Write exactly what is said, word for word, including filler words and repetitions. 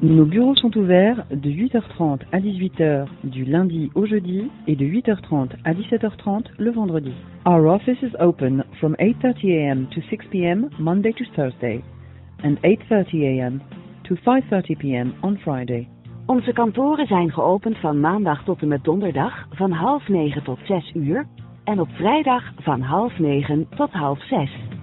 Nos bureaux sont ouverts de huit heures trente à dix-huit heures du lundi au jeudi et de huit heures trente à dix-sept heures trente le vendredi. Our office is open from eight thirty a m to six p m Monday to Thursday and eight thirty a m to five thirty p m on Friday. Onze kantoren zijn geopend van maandag tot en met donderdag van half negen tot zes uur en op vrijdag van half negen tot half zes.